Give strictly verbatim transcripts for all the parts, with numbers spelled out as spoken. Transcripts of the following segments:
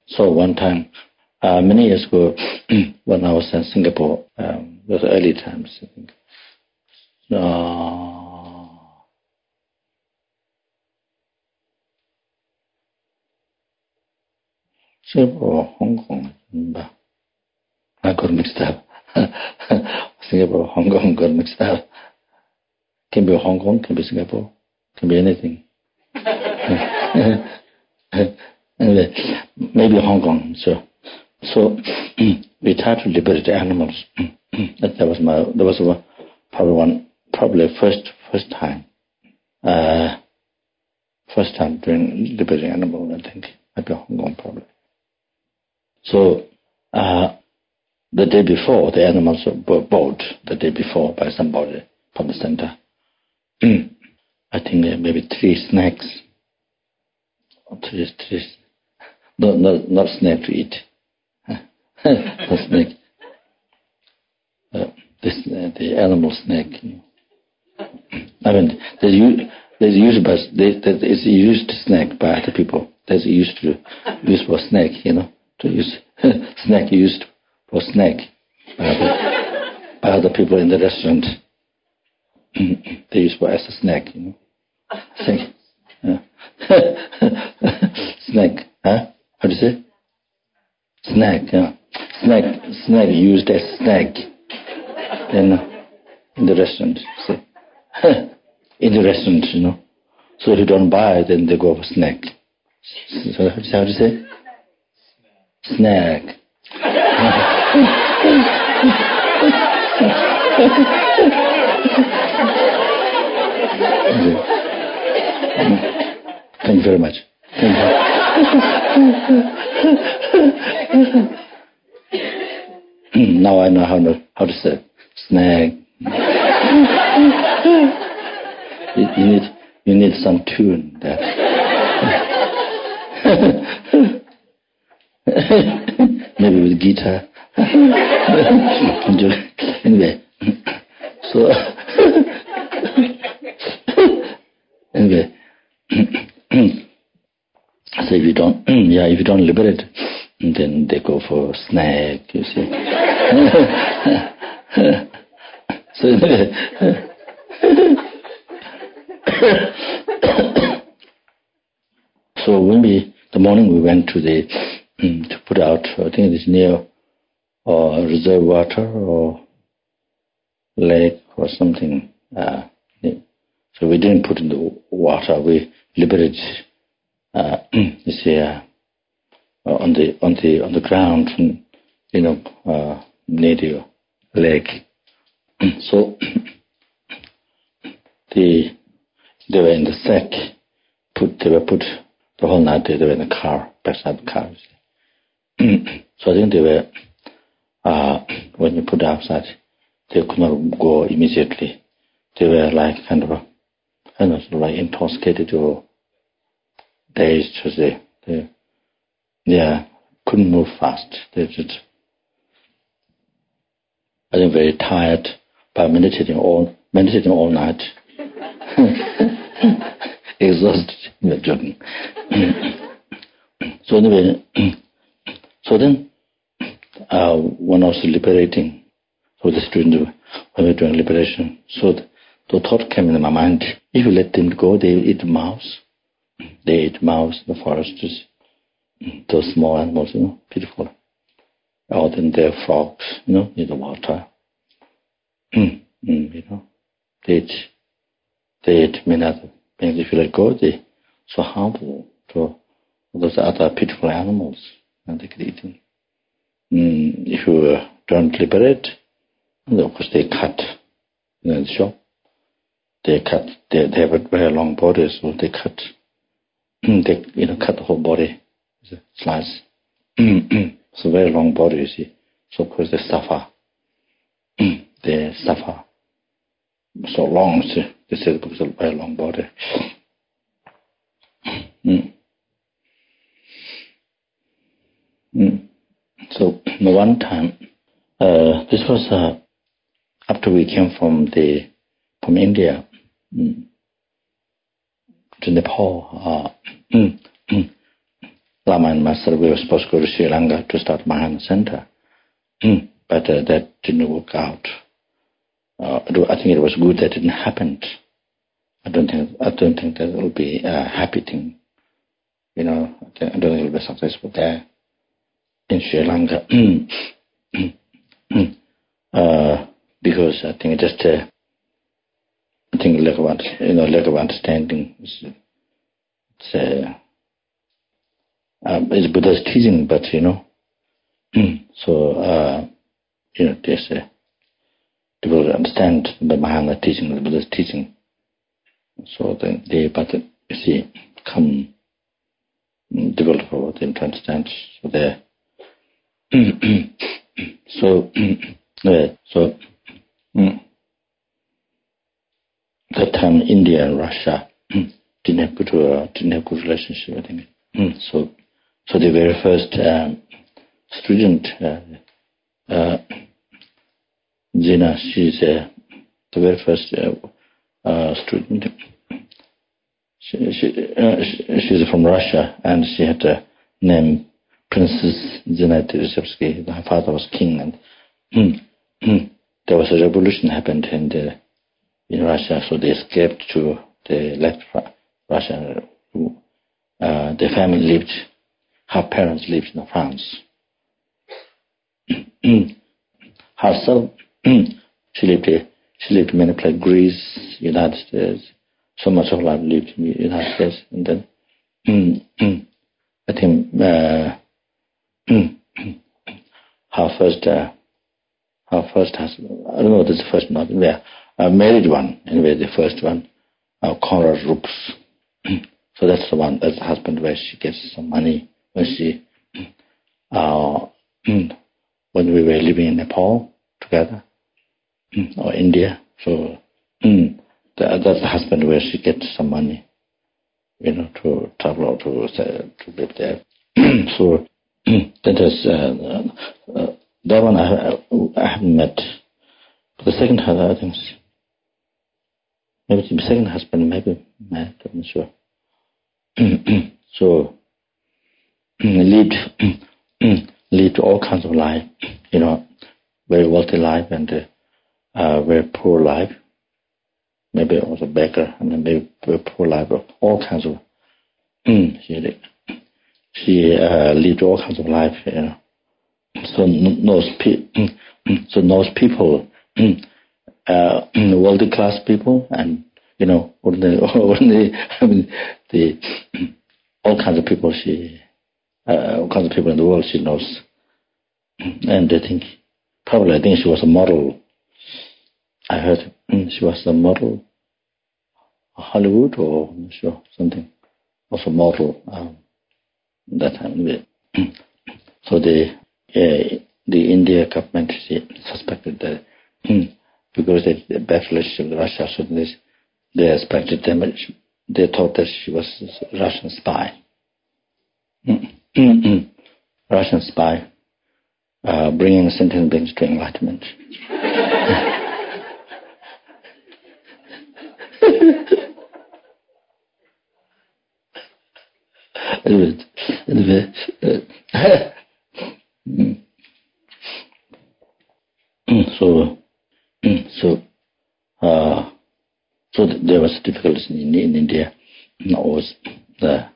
So one time, uh, many years ago, when I was in Singapore, um, it was early times, I think. Uh, Singapore or Hong Kong, remember? I got mixed up. Singapore, Hong Kong got mixed up. Can be Hong Kong, can be Singapore, can be anything. Anyway, maybe Hong Kong. So, so we tried to liberate animals. that was my. That was one, probably one, probably first first time. Uh, first time doing liberating animals. I think maybe Hong Kong probably. So, uh, the day before, the animals were bought the day before by somebody from the center. I think uh, maybe three snakes. Three, three, no, no, not snake to eat. Not snake. Uh, this, uh, the animal snake. You know. I mean, there's used, there's used by, there's used snake by other people. There's used to use for snake, you know, to use snake used for snake by other, by other people in the restaurant. They use for as a snack, you know. Snake. Yeah. Snake, huh? How do you say? Snack, yeah. Snack, snack used as snack in, in the restaurant. See? In the restaurant, you know. So if you don't buy, then they go for snack. So how do you say? Snack. Thank you very much. Thank you. Now I know how to how to say snag. you, you need you need some tune there. Maybe with guitar. Anyway, so anyway. So if you don't, yeah, if you don't liberate, then they go for snack, you see. So anyway, so when we, the morning we went to the, to put out, I think it is near uh, reserve water or lake or something. Uh, so we didn't put in the water, we liberated. Uh, you see, uh, on the on the on the ground, you know, uh, near the lake. So the they were in the sack. Put they were put the whole night. They were in the car, backside the car. So I think they were uh, when you put outside, they could not go immediately. They were like kind of, I don't know, sort of like intoxicated or dazed, to say. They, yeah, couldn't move fast. They just, I think, very tired by meditating all meditating all night. Exhausted. You're joking. So anyway, so then uh, when I was liberating, so the students when we were doing liberation, so the, the thought came in my mind: if you let them go, they eat mouse. They eat mouse in the forests. Those small animals, you know, beautiful. Or then there are frogs, you know, in the water. mm, you know, they eat, they eat many other things. If you let go, they so harmful to those other beautiful animals, and they could eat them. Mm, if you uh, don't liberate, of course they cut, you know, in the shop. They cut. They, they have a very long body, so they cut. They, you know, cut the whole body. Slice. So very long body, you see. So of course they suffer. They suffer so long. See? They say because of a very long body. Mm. Mm. So one time, uh, this was uh, after we came from the from India mm, to Nepal. Uh, mm, mm. Lama and Master, we were supposed to go to Sri Lanka to start Mahayana Center. But uh, that didn't work out. Uh, I think it was good that it didn't happen. I don't think I don't think that will be a happy thing. You know, I don't think it will be successful there in Sri Lanka. uh, because I think just uh, I think lack of you know lack of understanding. It's, it's, uh, um, it's Buddha's teaching, but you know, so uh, you know, there's uh, people understand the Mahayana teaching, the Buddha's teaching. So they, they but you see, come difficult for them to understand. So they so yeah, so that time India and Russia didn't have good uh, didn't have good relationship. I think so. So the very first um, student, uh, uh, Zina, she's uh, the very first uh, uh, student. She, she, uh, she, she's from Russia, and she had a name Princess Zina Tereshevsky. Her father was king, and mm, mm, there was a revolution happened in the in Russia, so they escaped to they left Russia. Uh, the family lived. Her parents lived in France. Herself, she lived. She lived in many places: Greece, United States. So much of life lived in the United States, and then mm, I think uh, her first, uh, her first husband. I don't know what is the first, not anyway, a married one. Anyway, the first one, uh, Konrad Rups. So that's the one. That's the husband where she gets some money when she, uh, when we were living in Nepal together or India. So. That's the husband where she gets some money, you know, to travel or to uh, to live there. So that is uh, uh, that one I, I haven't met. The second husband, I think, maybe the second husband, maybe met. I'm not sure. So lived lived all kinds of life, you know, very wealthy life and uh, uh, very poor life. Maybe it was a beggar, and then maybe a poor life, all kinds of. she she uh, lived all kinds of life, you know. So those pe- so those people, uh, wealthy class people, and you know, ordinary, ordinary, I mean, the all kinds of people. She uh, all kinds of people in the world she knows, and I think probably I think she was a model. I heard she was a model. Hollywood or I'm not sure something, also model um, that time. So the uh, the India government suspected that because they had a bad relationship with Russia, so they they suspected them. They thought that she was a Russian spy. Russian spy, uh, bringing sentient beings to enlightenment. Anyway, uh, so so uh, so there was difficulties in, in India. Was the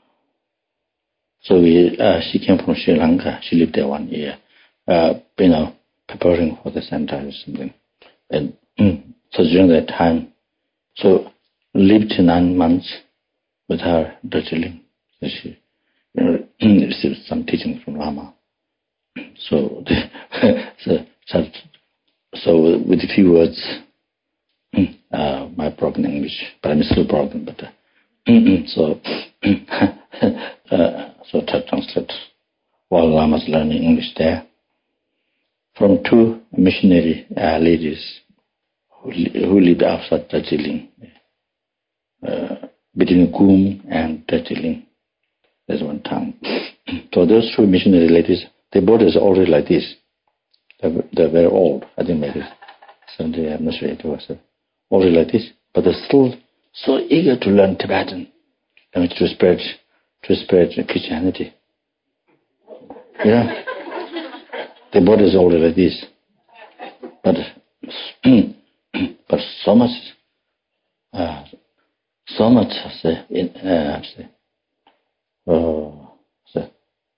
so we uh, she came from Sri Lanka. She lived there one year, uh, you know, preparing for the center or something. And so during that time, so lived nine months with her Darjeeling. So she you know, received some teaching from Lama. So, so, so, so with a few words, uh, my broken English, but I'm still broken. But uh, so, uh, so to translate while Lama's learning English there from two missionary uh, ladies who, who lived outside Darjeeling, uh, between Kum and Darjeeling. There's one town. So those two missionary ladies, their bodies are already like this. They're, they're very old. I think maybe seventy, I'm not sure it was. Already like this. But they're still so eager to learn Tibetan. I mean, to spread, to spread Christianity. Yeah. The body is already like this. But but so much uh, so much say in uh, say oh say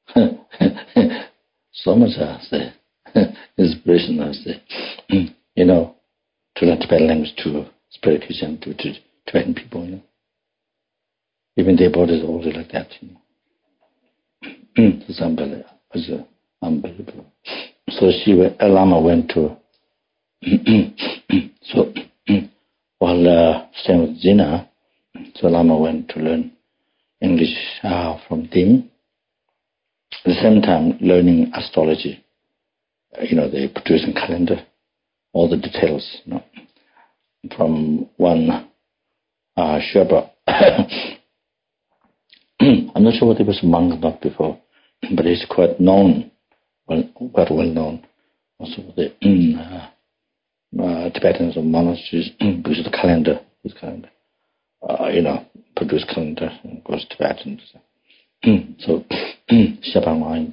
so much uh, say inspiration I say you know to learn Tibetan language to spread Christianity to Tibetan people, you know. Even their bodies are already like that, you know. It's unbelievable. It's unbelievable. So she, a Lama went to, so while uh, staying with Zina, so Lama went to learn English uh, from them. At the same time, learning astrology. Uh, you know, they produce a calendar, all the details, you know, from one uh, Sherpa. I'm not sure whether he was a monk or not before, but he's quite known, well, quite well known. Also, the uh, uh, Tibetans or monasteries because of the calendar, his calendar, uh, you know, produce calendar and goes to Tibetan. So, Shabang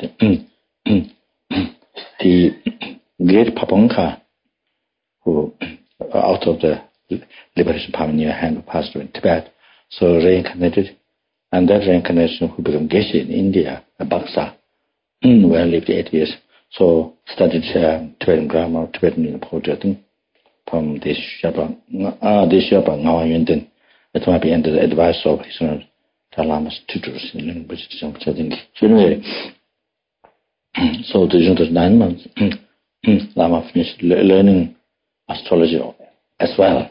the great Paponka, who out of the liberation pioneer hand passed away in Tibet, so reincarnated. And that reincarnation who became Geshe in India, a Baksa, where I lived eight years. So studied uh, Tibetan grammar, Tibetan poetry from this Shabang, ah, this Shabang Ngawa Yunten. It might be under the advice of his own Dalai Lama's tutors in language. So anyway, so during those nine months, Lama finished le- learning astrology as well.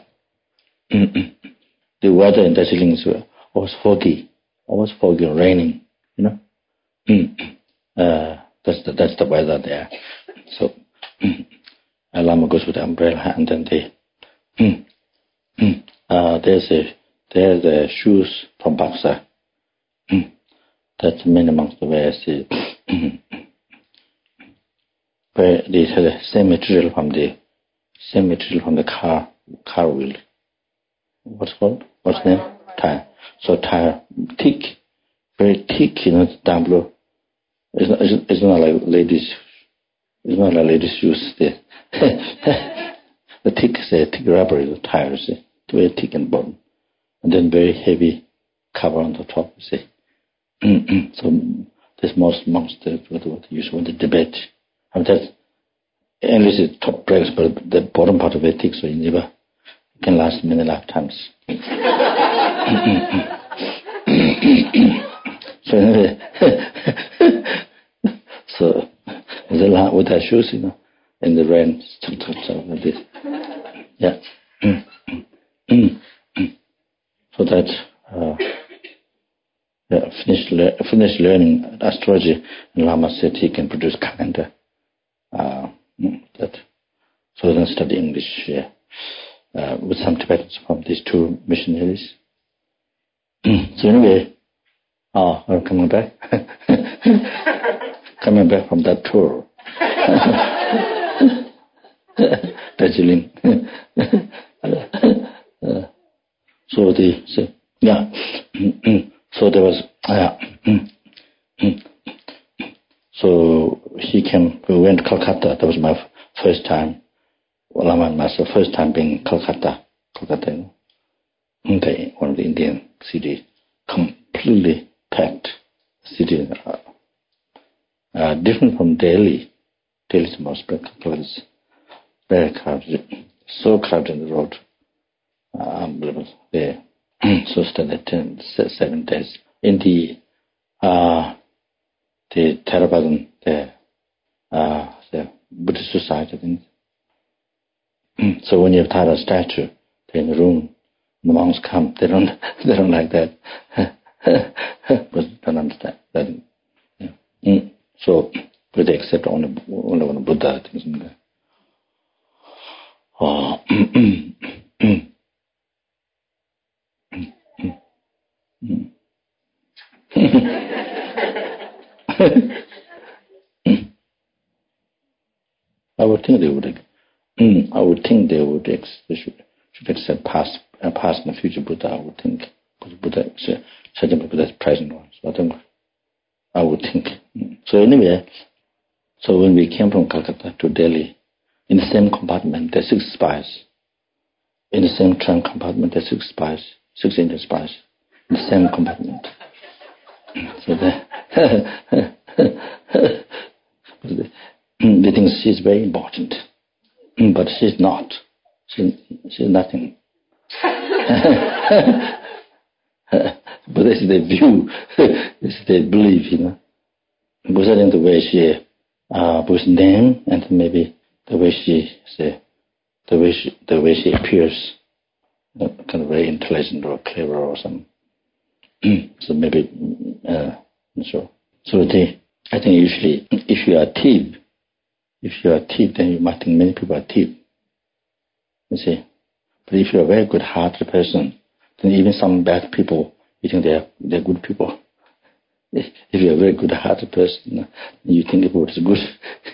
The weather in Darjeeling was foggy. Always foggy and raining, you know. uh, that's the that's the weather there. So a Lama goes with the umbrella, and then they uh, there's a there's the shoes from Baksa. That's many monks the wear. See, where they have the same material from the same material from the car car wheel. What's it called? What's the name? Tire. So tire thick, very thick, you know, down below. It's not, it's, it's not like ladies. It's not like ladies shoes. The, the thick, say, thick rubber is the tire. See, very thick and bottom, and then very heavy cover on the top. See, so this most monks that what they use when they debate. I mean that English is top breaks, but the bottom part of it thick, so you never can last many lifetimes. So anyway, so the line with our shoes, you know, in the rain, like this. Yeah. So that uh, yeah, finished le- finished learning astrology, and Lama said he can produce calendar. Uh, that so then study English. Yeah. Uh, with some Tibetans from these two missionaries. So anyway, oh, I'm coming back. Coming back from that tour. Darjeeling. uh, so the, so, yeah. So there was, uh, so he came, we went to Calcutta. That was my f- first time. Well, I'm my first time being in Calcutta, Calcutta, you know, the, one of the Indian cities, completely packed city, uh, uh, different from Delhi. Delhi is more spectacular, it's very crowded, so crowded on the road, uh, unbelievable. There, so stayed there ten, seven days in the uh, the Theravadan, the uh, the Buddhist society, I think. So when you have Tara statue in the room, the monks come. They don't. They don't like that. But don't understand that. Yeah. Mm. So, but they accept only only one Buddha. I think. Oh. I would think they would. Mm, I would think they would. Ex- they should should accept past, uh, past and future Buddha. I would think because Buddha, certain Buddha is present one. So I think I would think. Mm. So anyway, So when we came from Calcutta to Delhi, in the same compartment, there are six spies. In the same train compartment, there are six spies, six Indian spies, in the same compartment. So they, they think she's very important, but she's not. She, she's nothing. But this is their view, this is their belief, you know. Because I think the way she uh, was named and maybe the way she say, the way she the way she appears, you know, kind of very intelligent or clever or something. So maybe uh, not sure. So they, I think usually if you are a thief, if you are a thief, then you might think many people are thief. You see, but if you are a very good-hearted person, then even some bad people, you think they are they are good people. If you're a very good-hearted person, you think about it's good.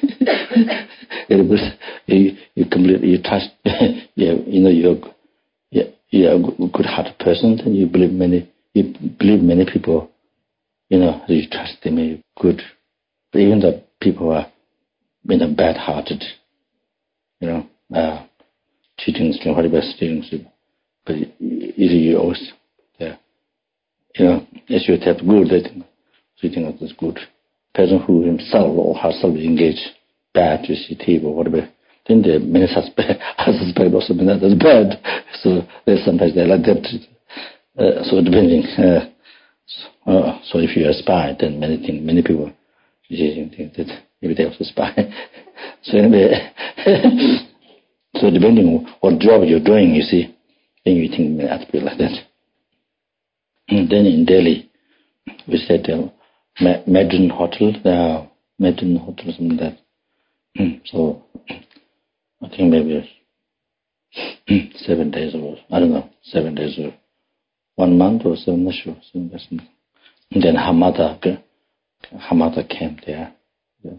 you you completely you trust. you, you know you're you're a good-hearted person, then you believe many you believe many people. You know you trust them. You're good, but even the people who are you know bad-hearted, you know, uh, cheating, horrible stealing, but you, you always there. You know, as you have good, they think. So you think that's good. Person who himself or herself engage bad, you see, thief or whatever, then there are many suspect, I suspect also that is bad. So there's sometimes they like that. Uh, so depending. Uh, so, uh, so if you're a spy, then many things, many people you think that maybe they're also spy. So anyway, so depending on what job you're doing, you see, then you think many other people like that. And then in Delhi, we said uh, Madron Hotel, uh, Madron Hotel, something like that. So I think maybe seven days or I don't know, seven days or one month or seven, not sure. Seven days. And then Hamada, Hamada came there. Yeah.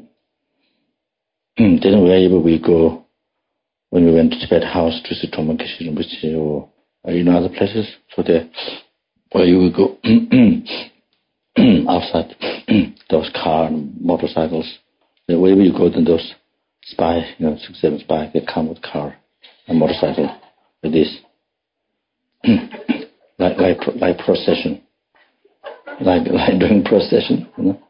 Then wherever we go, when we went to Tibet House to see Tomakeshi Rinpoche or you know other places, so there where you will go. Outside those car and motorcycles, wherever you go, then those spy, you know, six, seven spy, they come with car and motorcycle like this, like like like procession, like like doing procession, you know.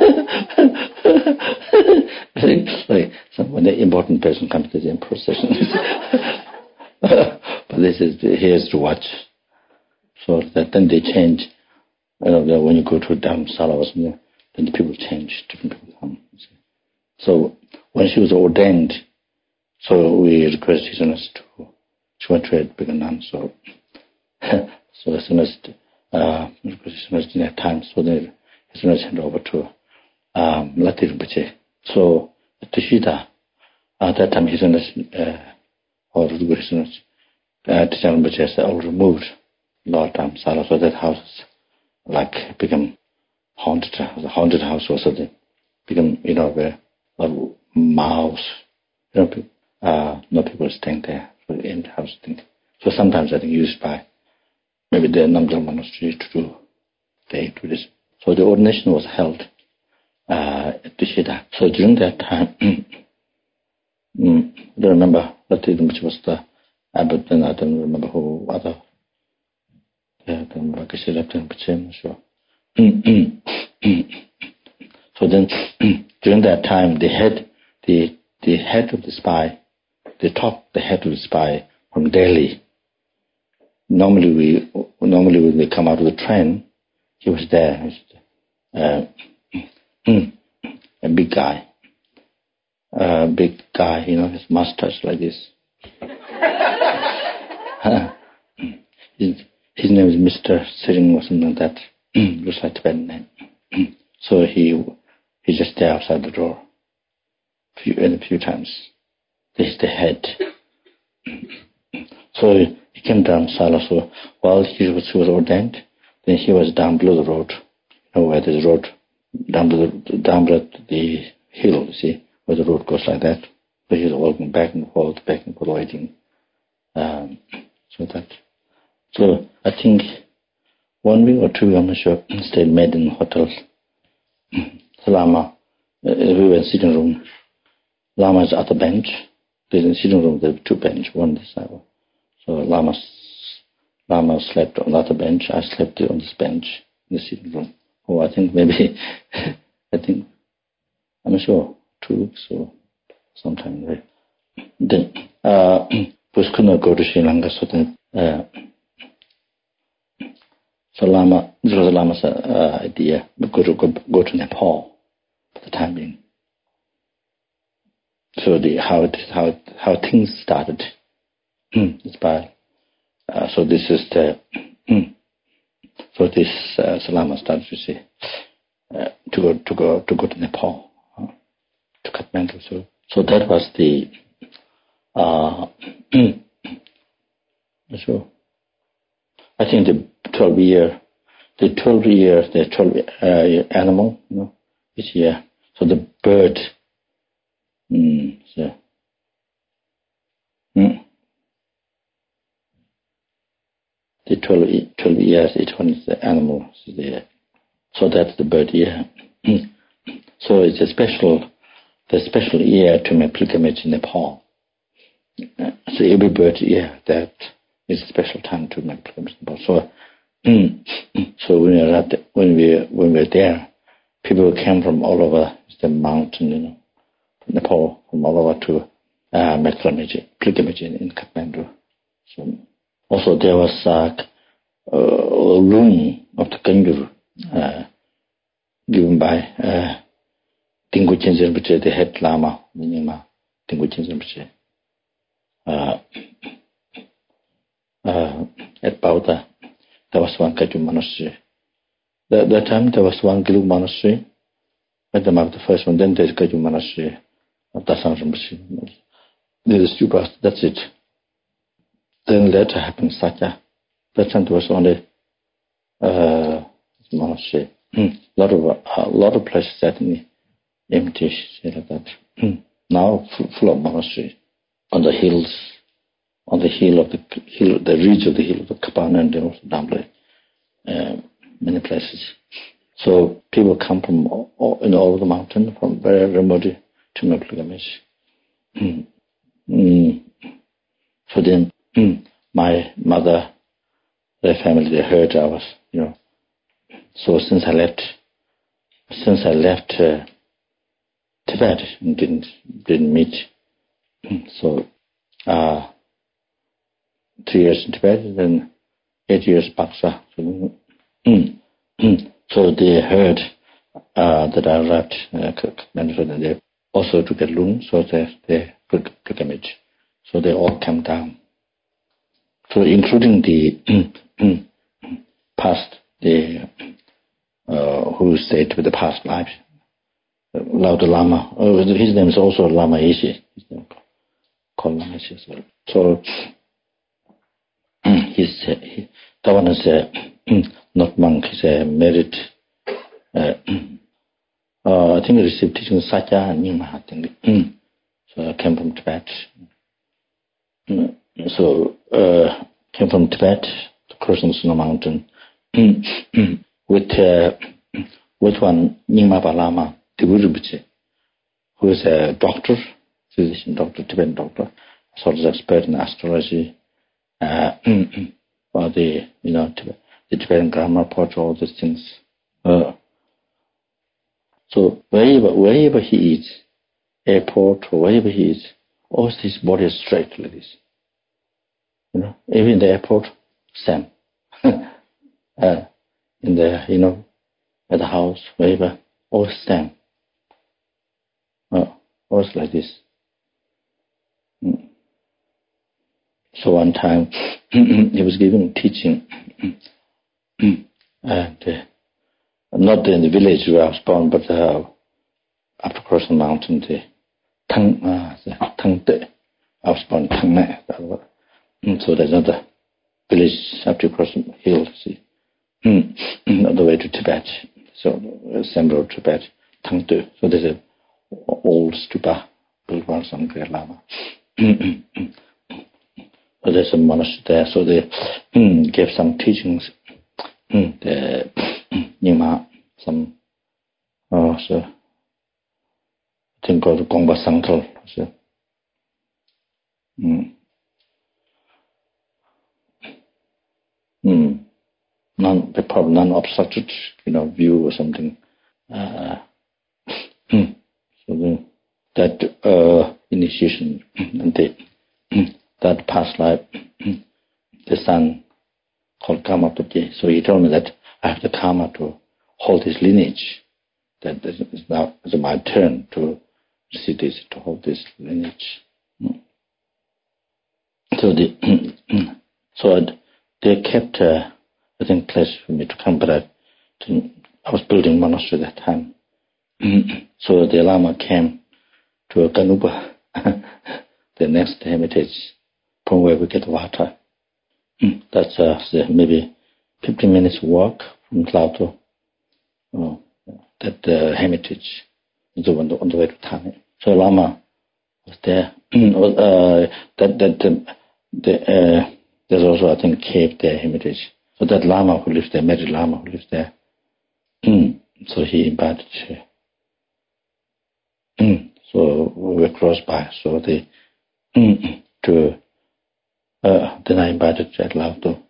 Like some when the important person comes to the procession, but this is here's to watch, so that then they change. You know, when you go to Dharamsala or something, then the people change, different people come. So when she was ordained, so we requested His Holiness to, she went to become a nun, so, so as soon as, uh, requested His Holiness didn't have time, so then His Holiness handed over to, um, Lati Rinpoche. So, at Tishita, at that time His Holiness, uh, or His Holiness, uh, Tishita Rinpoche has all removed Lord Dharamsala, so that house is like become haunted, the haunted house or something, become, you know, where a mouse, you know, uh, no people staying there, so the end house thing. So sometimes I think used by maybe the Namgyal monastery to do, they do this. So the ordination was held uh, at Tishita. So during that time, mm, I don't remember, Lati Rinpoche was the abbot, and I don't remember who other. Yeah, I don't remember, I'm not sure. So then, during that time, the head, the the head of the spy, the top, the head of the spy from Delhi. Normally, we normally when they come out of the train, he was there. Uh, a big guy, a uh, big guy, you know, his mustache like this. his, his name is Mister Sering or something like that. Looks like Tibetan name. So he he just stayed outside the door a few, a few times. This is the head. So he came down Sala. So while he was, he was ordained, then he was down below the road. You know where there's a road down below, down below the hill. You see where the road goes like that. So he was walking back and forth, back and forth, waiting. Um, so that. So I think one week or two weeks, I'm not sure. Stayed made in hotels. Lama Uh, we were in sitting room. Lama is at the bench. There's in sitting room there are two benches, one this side. So Lama, Lama slept on the other bench. I slept on this bench in the sitting room. Oh, I think maybe, I think, I'm not sure, two weeks or sometime there. Then, uh, we could not go to Sri Lanka, so then, uh, so Lama, this was Lama's uh, idea, we go to, go, go to Nepal for the time being. So the, how it, how, how things started, it's by, uh, so this is the, so this, uh, so Lama started to say, uh, to go, to go, to go to Nepal, uh, to Kathmandu. So, so that was the, uh, so I think the twelve year, the twelve year, the twelve uh, animal, you know, each year. So the bird, mm, so, mm, the twelve, twelve years, each one is the animal. So, the, so that's the bird year. So it's a special, the special year to make pilgrimage in Nepal. So every bird year that is a special time to make pilgrimage in Nepal. So, mm, so when we were at the, when we when we were there, people came from all over the mountain, you know, Nepal, from all over to uh, make pilgrimage in, in Kathmandu. So also there was uh, a room of the Kangaroo uh, given by uh, Tinggu Chinzen Rinpoche, the head Lama, Nyingma Tinggu Chinzen Rinpoche. Uh, uh, at Bauta, there was one Kaju monastery. That, that time there was one Gilu monastery. At the map, the first one, then there's Kaju monastery of Dasang Rinpoche. There's two parts, that's it. Then later happened Satya. That time there was only uh, monastery. A lot of a lot of places certainly empty, say like that. Now full, full of monastery on the hills, on the hill of the hill, the ridge of the hill of the Kapana, and then also down below, uh, many places. So people come from all, all, in all over the mountain, from very remote to make pilgrimage. Mm. Mm. So then, mm, my mother, their family, they heard I was, you know. So since I left, since I left uh, Tibet and didn't didn't meet, so uh, three years in Tibet, and then eight years Paksa. So, mm, mm, so they heard uh, that I arrived Kathmandu, and they also took a loan, so they they pilgrimage. So they all came down. So including the past, the uh, who stayed with the past life. Lauda Lama, oh, his name is also Lama Yeshe. His name called Lama Yeshe as well. So he's uh, he, that one is uh, not monk. He's a married. Uh, uh, I think he received teaching Satya and Nyingma. I think. So I came from Tibet. So uh, came from Tibet, crossing Snow Mountain, with uh, with one Nyingma Lama, Rinpoche, who is a doctor, physician doctor, Tibetan doctor, sort of expert in astrology, uh, or the you know the Tibetan grammar, poetry, all these things. Uh, so wherever wherever he is, airport or wherever he is, always his body is straight like this. You know, even in the airport, same. uh, in the you know, at the house, wherever, always same. Uh, always like this. Mm. So one time he was giving teaching, and uh, not in the village where I was born, but uh, after crossing the mountain, the Tang, uh, the Tang De. I was born in Tang Ne. So there's another village after you cross the hill, see, on the way to Tibet. So same road to Tibet, Tang De. So there's a old stupa built by some great Lama. So there's a monastery there, so they gave some teachings. The Nyingma, some, oh, so thing called Gongpa Sangtal. So, mm, mm, non, probably non-obstructed, you know, view or something. Uh, so the, that uh, initiation and the, that past life, the son called Kamapati. So he told me that I have the karma to hold his lineage. That it's now it's my turn to see this, to hold this lineage. So the so they kept uh, I think place for me to come, but I, didn't, I was building monastery at that time. So the Lama came to Kanuba, the next hermitage from where we get water. That's uh, maybe fifteen minutes walk from Tlauto. Oh, that uh, hermitage is on the, on the way to Thane. So Lama was there. uh, that that um, the, uh, there's also I think cave there, hermitage. So that Lama who lives there, Mary Lama who lives there. So he invited her. So we were close by. So they to uh, then I invited Jack Lauto.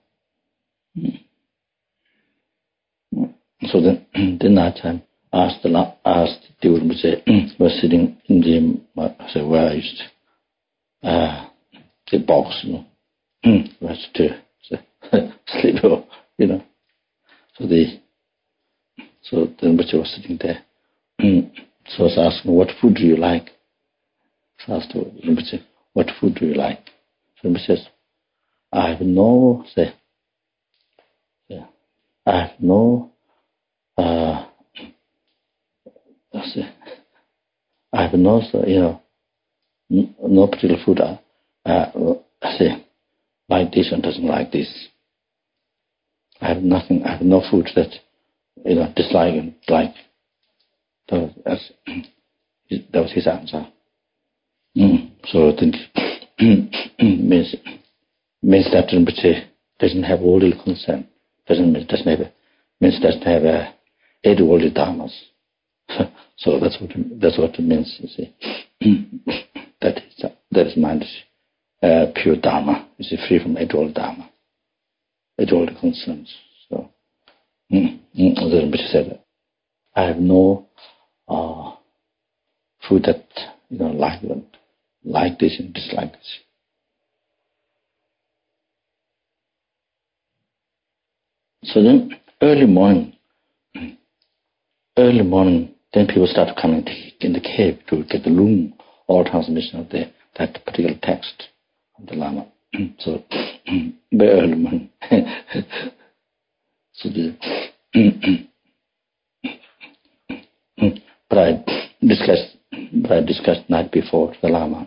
So then then that time asked the asked the Urmuse was sitting in the uh, so where I used uh, the box, you know, was to so, sleep, you know. So the so then Rinpoche was sitting there. So I was asking, what food do you like? So I asked Rinpoche, what food do you like? So Rinpoche says, I have no, say, yeah, I have no, uh, say, I have no, you know, no particular food. Uh, uh, I say, like this and doesn't like this. I have nothing. I have no food that you know dislike and like. So that's, that was his answer. Mm. So then means means that Rinpoche doesn't have worldly concern. Doesn't mean doesn't have a, means doesn't have a eight worldly dharmas. So that's what that's what it means. You see, that is that is mind uh, pure dharma. You see, free from eight worldly dharma, eight worldly concerns. So, mm, mm, the Rinpoche said, I have no uh, food that you know like like this and dislike this. So then, early morning, early morning, then people start coming in the cave to get the loom or transmission of the, that particular text of the Lama. So, very early morning. So the, but I discussed, but I discussed night before the Lama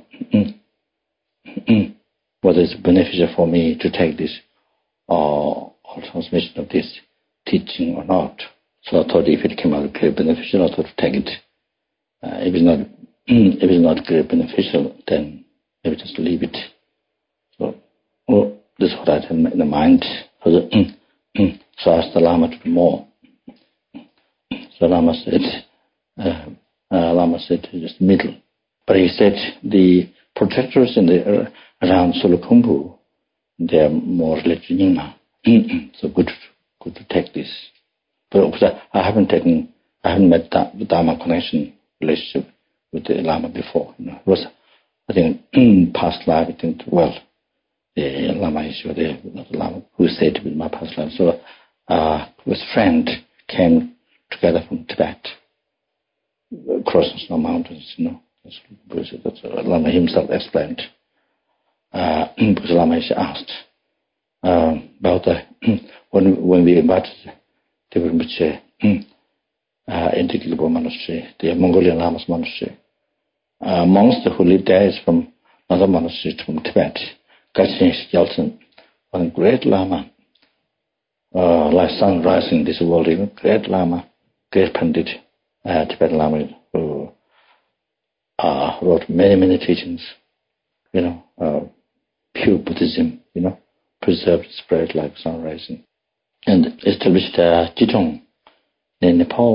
whether it's beneficial for me to take this or, or transmission of this teaching or not. So I thought if it came out clear beneficial, I thought to take it. Uh, if it's not, if it's not clear beneficial, then maybe just leave it. So, well, this is what I had in the mind. So, the, so I asked the Lama to do more. So Lama said, uh, uh, Lama said just middle. But he said the protectors in the uh, around Solukhumbu, they are more related to Nyingma. So good, good to take this. But I haven't taken, I haven't met the Dharma connection relationship with the Lama before. You know, it was, I think, past life. I think, well, the Lama is the Lama who stayed with my past life. So, uh, with friend came together from Tibet, crossing snow mountains. You know, that's, that's what Lama himself explained. Uh, because Lama is asked uh, about the when when we invited the Rinpoche uh, into Gilbo Monastery, the Mongolian Lama's monastery. Uh, monks who live there is from another monastery from Tibet. Gachin Yeltsin, one great Lama, uh, like sun rising in this world, even great Lama, great Pandit, uh, Tibetan Lama, who uh, wrote many, many teachings, you know, uh, pure Buddhism, you know, preserved spirit like sun rising. And established uh, Jitong in Nepal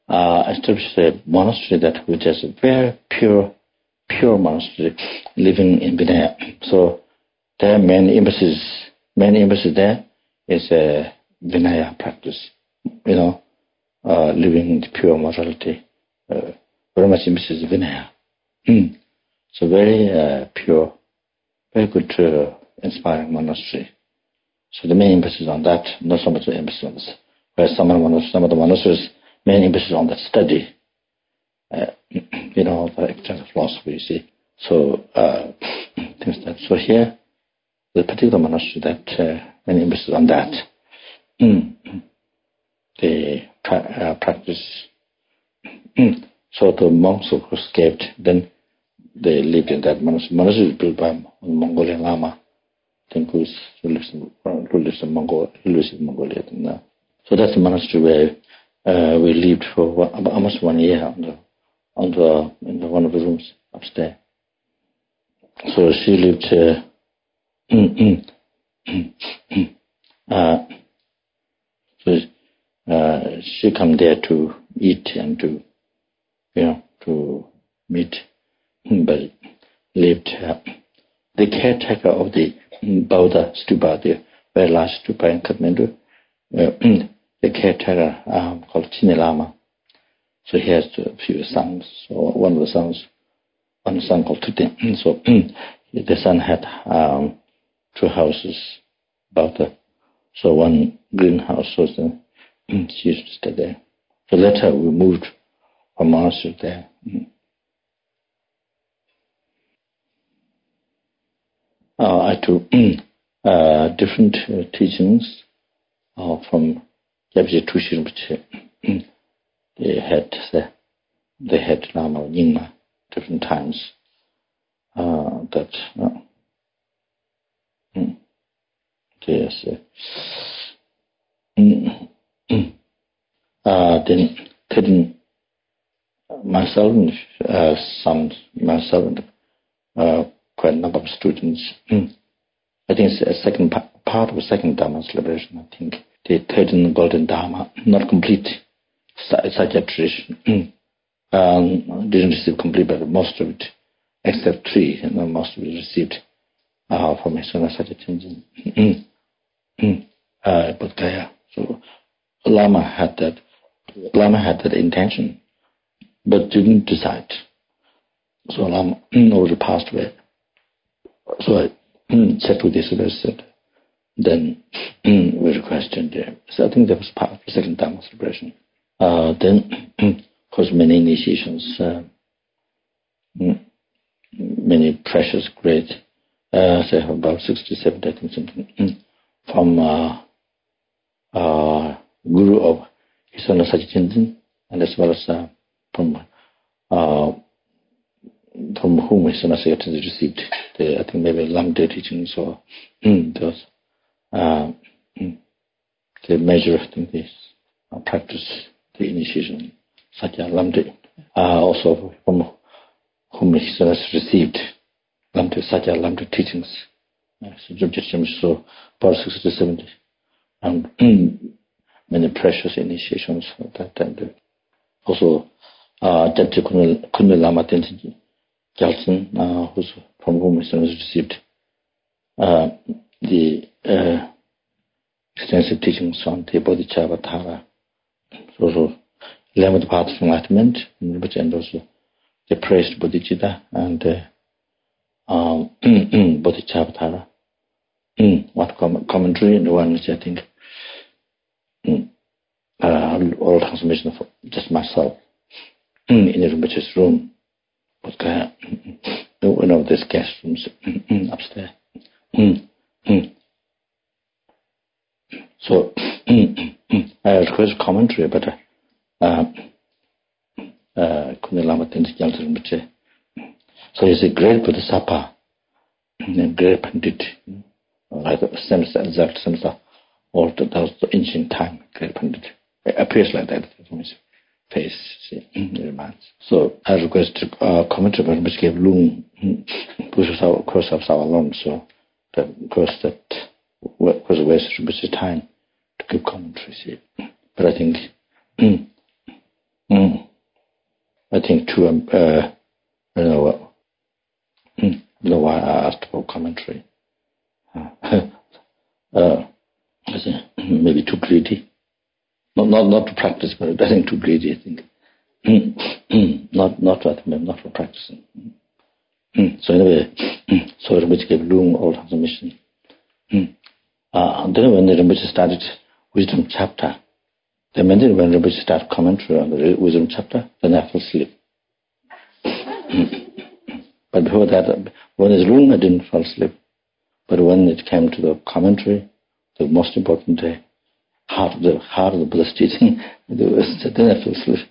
uh, established a monastery that which is a very pure, pure monastery living in Vinaya. So their main emphasis, main emphasis there is a Vinaya practice, you know, uh, living in pure morality. Uh, very much emphasis Vinaya. Mm. So very uh, pure, very good, uh, inspiring monastery. So the main emphasis on that, not so much the emphasis on this. Whereas some of the, some of the monasteries, main emphasis on the study, uh, you know, the external philosophy, you see. So, uh, things like that. So here, the particular monastery that uh, main emphasis on that. Mm. They pra- uh, practice. Mm. So the monks who escaped, then they lived in that monastery. Monastery is built by a Mongolian Lama. I think who's, who lives in, who lives in Mongolia. Who lives in Mongolia. And, uh, so that's the monastery where uh, we lived for one, almost one year on the, on the, in the, one of the rooms upstairs. So she lived. Uh, mm, mm, mm, uh, so uh, she come there to eat and to, you know, to meet, but lived. Uh, the caretaker of the Buddha stupa, the very large stupa in Kathmandu, uh, the caretaker um, called Chine Lama. So he has a few sons. So one of the sons, one son called Tutin. So the son had um, two houses about the, so one greenhouse was the, she used to stay there. So later we moved from monastery there. Uh, I took uh, different uh, teachings uh, from Gyabje Tushi Rinpoche. They had the, they had Lama Nyingma different times. Uh, that uh, mm, yes, uh, mm, mm, uh, then couldn't myself and uh, some myself and uh, quite a number of students. Mm, I think it's a second pa- part of the second Dharma celebration. I think the third and golden Dharma, not complete, such a tradition. Mm. Um, didn't receive complete, but most of it, except three, and you know, most of it received uh, from his son Sajja Tenzin. Mm. Mm. Uh, Bodh Gaya. So Lama had that. Lama had that intention, but didn't decide. So Lama already passed away. So I said to this, I said, then we requested. Uh, so I think that was part of the second Dharma celebration. Uh, then, of course, many initiations, uh, many precious, great, uh, say about sixty-seven, I think something, from uh, uh, Guru of His Honor Sajja Tenzin, and as well as uh, from uh, from whom His Honor Sajja Tenzin received the, I think maybe Lamde teachings or mm, those, uh, mm, the measure of this uh, practice, the initiation, Sajja Lamde, uh, also from whom His Honor received Lamde Sajja Lamde teachings. Uh, so, so about sixty to seventy, and mm, many precious initiations at that time. Also, uh, Jatje Kunle Lama Tenzin Gyaltsen, uh, who's from whom His Honor received uh, the uh, extensive teachings on the Bodhicharvatara, also eleventh path of enlightenment, and also the praised Bodhicitta and uh, um, Bodhicharvatara. One com- commentary, and the one which I think uh, oral transmission of just myself in the Rinpoche's room. One of these guest rooms upstairs. So I request commentary, but uh, uh, Kunle Lama Tenzin Gyaltsen Rinpoche. So he's a great Bodhisattva, a great Pandit, like the same exact same stuff, or that was the ancient time, great Pandit. It appears like that from his face, see, it reminds. So I request uh, commentary, but which gave Lung, which was our course of our alone, so that of course that was a waste of time to give commentary, see. But I think Mm. I think too. Um, uh, I don't know what. Mm, I don't know why I asked for commentary. Uh, uh, I think maybe too greedy. Not not not to practice, but I think too greedy. I think. Mm, mm, not not for not for practicing. Mm. So anyway, mm, so Rinpoche gave Lung all kinds of mission. Mm. Uh, and then when the Rinpoche started wisdom chapter, the minute when Rinpoche started commentary on the wisdom chapter, then I fell asleep. Mm. But before that, when it's Lung, I didn't fall asleep. But when it came to the commentary, the most important uh, heart of the heart of the Buddha's teaching, then I fell asleep.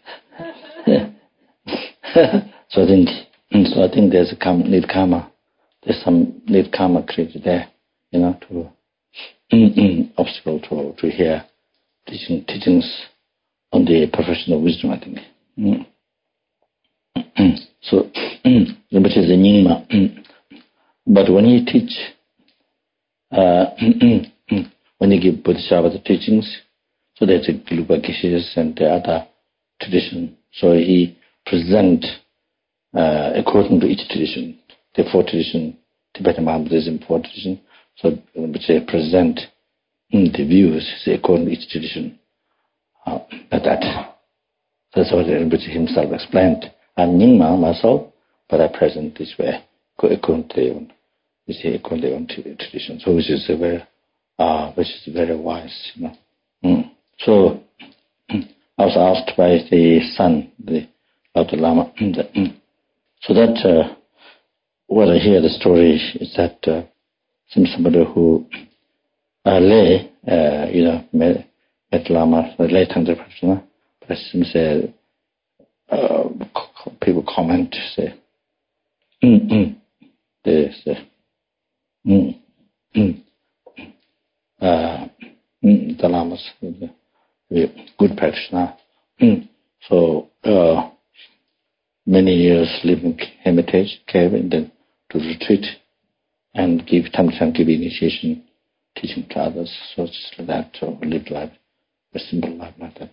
So I think, so I think there's a karma, need karma. There's some need karma created there, you know, to mm, mm, obstacle to to hear teaching teachings on the profession of wisdom. I think. Mm. Mm. So, mm, which is the Nyingma. Mm. But when he teach, uh, mm, mm, when he give Bodhisattva the teachings, so there's a Gelugpa Geshe and the other tradition. So he present. Uh, according to each tradition, the four tradition, Tibetan Mahabuddhism, four tradition, so which they present mm, the views according to each tradition. Uh, like that. That's what Rinpoche himself explained. I'm Nyingma myself, but I present this way, according to their own, according to their own tradition. So which is a very, uh, which is very wise, you know. Mm. So I was asked by the son, the Dalai Lama. The, So that uh, what I hear the story is that uh, some somebody who uh, lay, uh, you know, met, met Lama, the lay Tantra practitioner, but some say uh, people comment say, mm mm, they say, mm mm, uh, mm, the Lama's a good practitioner. Mm. So. Uh, Many years living in hermitage, cave, and then to retreat and give time to give initiation, teaching to others. So it's like that, so live life, a simple life like that.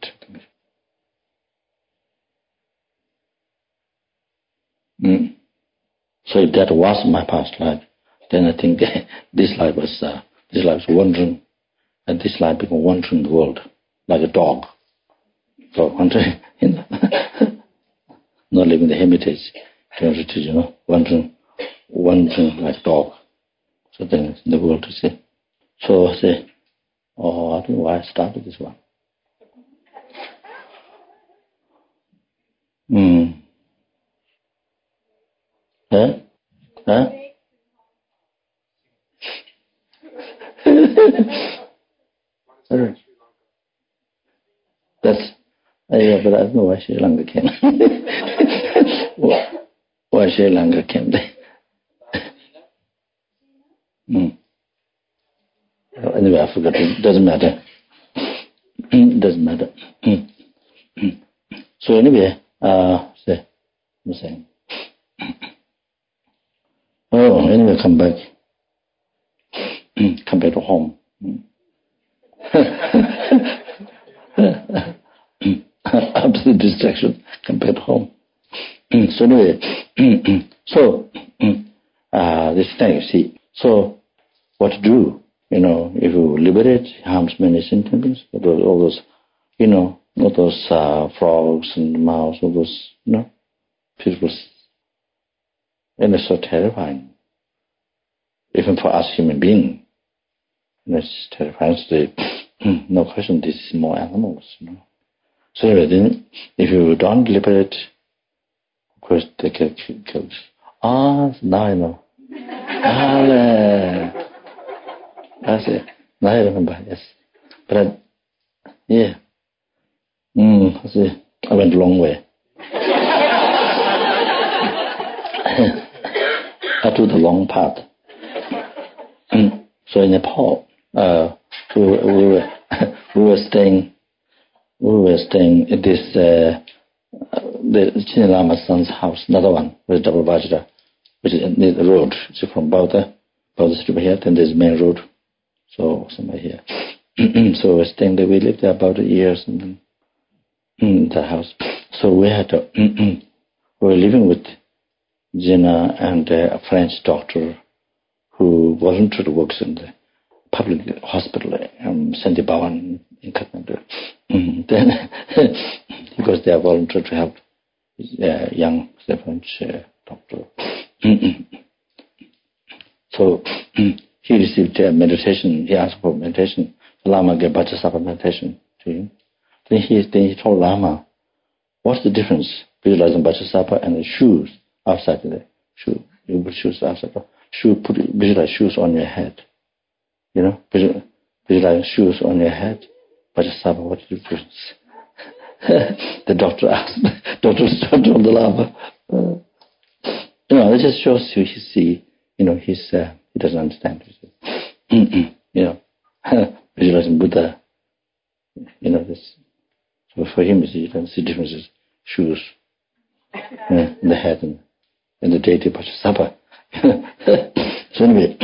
Mm. So if that was my past life, then I think this life was uh, this life was wandering, and this life became wandering the world like a dog. So wandering, you know, not living in the hermitage, you know, wandering. Wandering like dog. So then in the world to see. So I say, oh, I don't know why I started this one. Hmm. Huh? Huh? That's, uh, yeah, but I don't know why Sri Lanka came. Why Sri Lanka came there? Hmm. Anyway, I forgot. It doesn't matter. It doesn't matter. So anyway, uh, say, I'm saying. Oh, anyway, come back. Come back to home. After the distraction, come back home. So anyway, so uh, this thing, you see. So what to do? You know, if you liberate, harms many sentiments. All those, you know, all those uh, frogs and mouse, all those, you know, people, and it's so terrifying. Even for us human beings, and it's terrifying. So no question, this is more animals, you know. So anyway, then, if you don't liberate, of course they get killed. Ah, now I know. Ah, that's it. Now I remember, yes. But I, yeah. Mm, I see. I went a long way. I took the long path. So in Nepal, uh, we, we were we were staying we were staying at this uh, the Chin Lama's son's house, another one with double Vajra, which is near the road. So from Bauta, Bauta Street here, then there's main road. So somewhere here. So we're staying there. We lived there about a year or something in the house. So we had to, we were living with Jinnah and a French doctor who voluntarily works in the public hospital, um, Sandy Bhawan in Kathmandu. Then he goes there voluntarily to help uh, young French uh, doctor. So he received uh, meditation. He asked for meditation. The Lama gave Vajrasattva meditation to him. Then he, then he told Lama, what's the difference visualizing Vajrasattva and the shoes outside the shoe? You put shoes outside. Shoe, put visualize shoes on your head. You know, visualize, visualize shoes on your head. Vajrasattva, what's the difference? The doctor asked. Doctor told the Lama. Uh, you know, it just shows you his see. You know, he's uh, he doesn't understand. You know, visualizing Buddha. You know this. So for him, you don't see differences. Shoes, uh, in the head, and, and the deity Vajrasattva. So anyway,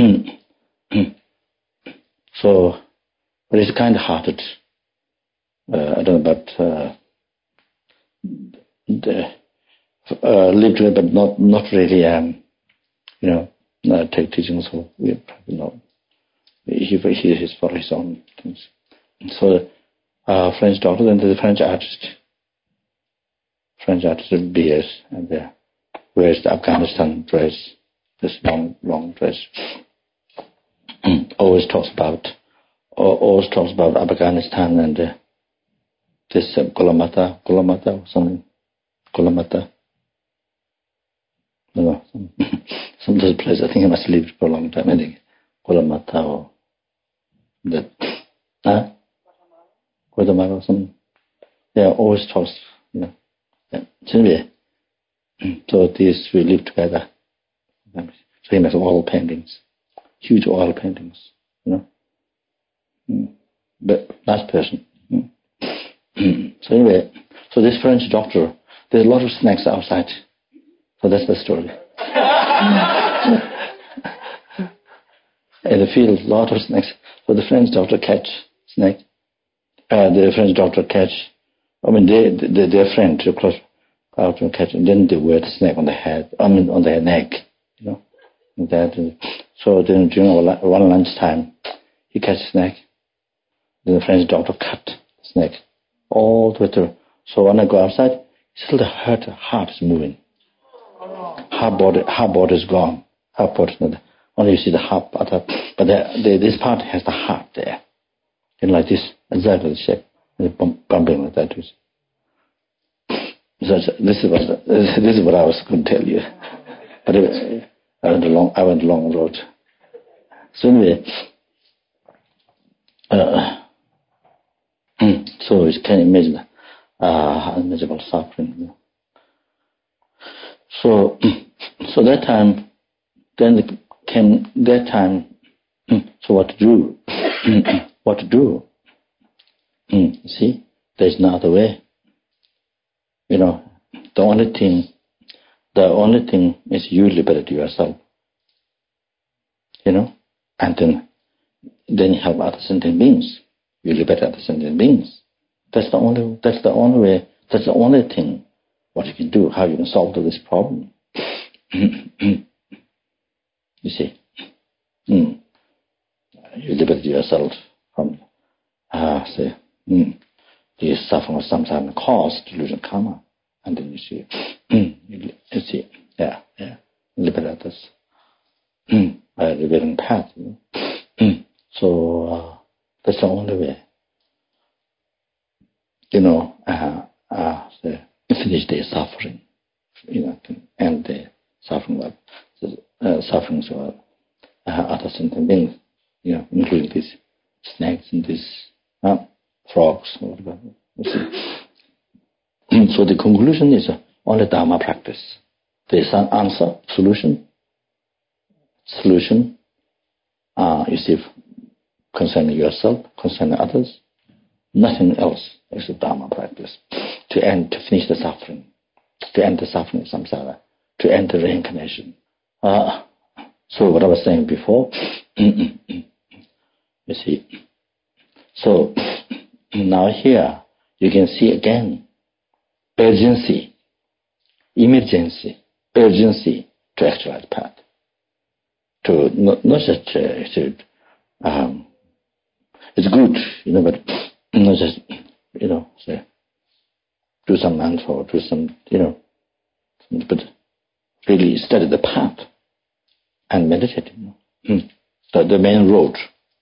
so but he's kind-hearted. Uh, I don't know about uh, the, uh, live together, but not not really. Um, you know, uh, take teachings. So we probably not. He he is for his own things. So, uh, French doctor, then the French artist. French artist with beards and uh, wears the Afghanistan dress, this long long dress. always talks about, always talks about Afghanistan and uh, this uh, Kalamata, Kalamata or something, Kalamata. No, no, some, some other place. I think he must have lived for a long time. I think Kalamata or that, huh? Guatemala or something. Yeah, always talks, you know. Yeah. So anyway, so these we live together. So he makes oil paintings, huge oil paintings, you know. Mm. But nice person. Mm. So anyway, so this French doctor, there's a lot of snakes outside. So that's the story. In the field, a lot of snakes. So the French doctor catch snake. Uh, the French doctor catch. I mean, they, they they're friends. They're close. Out to catch, and then they wear the snake on the head. I mean, on their neck. You know. And that. So then during one lunchtime, he catch a snake. Then the French doctor cut the snake all the way through. So when I go outside, still the heart, heart is moving. Half body, half body is gone. Half body is not there. Only you see the half part. But the, the, this part has the heart there. And like this, exactly the shape. And bump, bumping like that. So this is what this is what I was going to tell you. But anyway, I went a long, I went a long road. So anyway, uh, so you can imagine uh, unimaginable suffering. You know. So, so that time, then came that time. So what to do? What to do? See, there's no other way. You know, the only thing, the only thing is you liberate yourself. You know, and then, then you help other sentient beings. You liberate other sentient beings. That's the only. That's the only way. That's the only thing. What you can do, how you can solve this problem. You see, mm. you liberate yourself from, uh, say, mm. you suffer from some kind of cause, delusion, karma, and then you see, mm. you, you see, yeah, yeah, liberate others. Mm. By liberating path. You know? Mm. So uh, that's the only way. You know, uh, uh, say, finish their suffering. You know, end the suffering of uh, sufferings of uh, other sentient beings, you know, including these snakes and these uh, frogs or whatever. So the conclusion is uh, only Dharma practice. There is an answer, solution, solution. Uh, you see, concerning yourself, concerning others, nothing else except Dharma practice to end, to finish the suffering. To end the suffering of samsara, to end the reincarnation. Uh, so what I was saying before, you see, so now here you can see again, urgency, emergency, urgency to actualize path. To not, not just uh, to, um, it's good, you know, but not just, you know, say, do some mantra or do some, you know, but really study the path and meditate. You know. So the main road,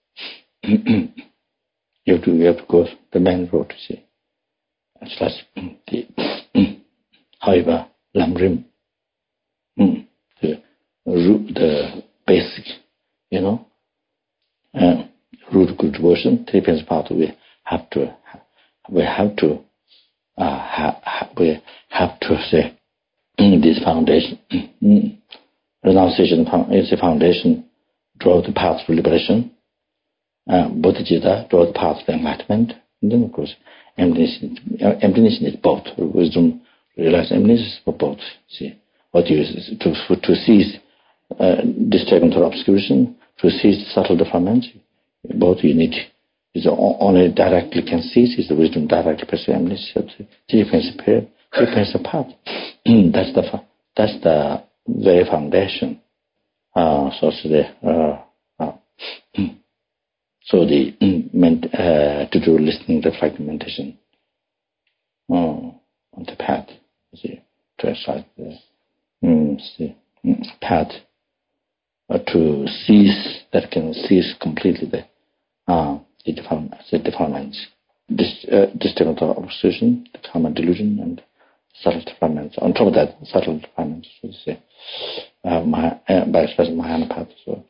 you have to you have to go the main road to see. It's like the however lamrim, the root, the basic, you know, uh, root good devotion. Three principal path we have to we have to uh, ha, ha, we have to say this foundation. Renunciation is the foundation. Draw the path to liberation. Uh, Bodhicitta draw the path to enlightenment. And then, of course, emptiness, emptiness is both. Wisdom, realize emptiness is for both. See, what you use to to cease uh, disturbance or obscuration, to cease subtle defilements. Both you need. Is only directly can cease is the wisdom directly pursue emptiness. Three principal, three principal path. That's the that's the very foundation. Uh, so the uh, uh, so the uh, to do listening, reflecting, meditation uh, on the path. See, to exercise the um, see, path uh, to cease that can cease completely the uh, the defilements, the defilements, dis, uh, disturbance of obsession, the karma delusion, and subtle defilements. On top of that, subtle defilements. So to say. Uh, Maha, uh, by expressing Mahayana path. So,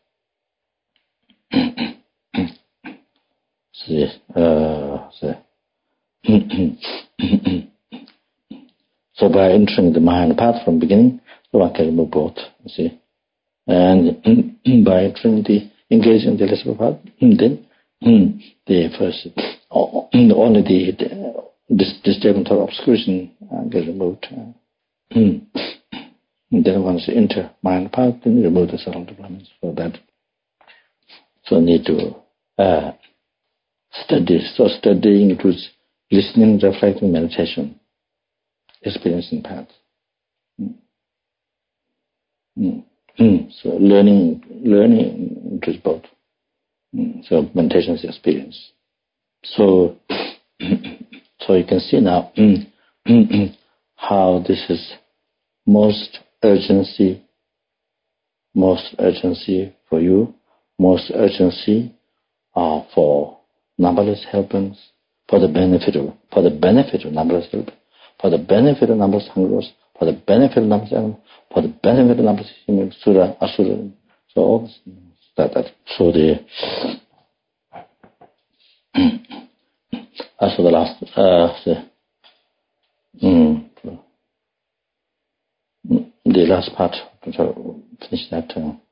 see, uh, see. So by entering the Mahayana path from beginning, so one can remove both. See, and by entering the engaging the lesser path, then the first only the, the disturbance or obscuration uh, get removed. Uh, And then once you enter mind path, then you remove the subtle developments for that. So need to uh, study. So studying includes listening, reflecting, meditation, experiencing path. Mm. Mm. Mm. So learning, learning includes both. Mm. So meditation is experience. So, so you can see now mm, how this is most urgency, most urgency for you, most urgency uh, for numberless helpings, for the benefit of, for the benefit of numberless helpings, for the benefit of numberless hungers, for the benefit of numberless animals, for the benefit of numberless humans, sura, asura, so all this, that, that. So the, as for the last, uh, the, mm, the last part, so finish that. Uh,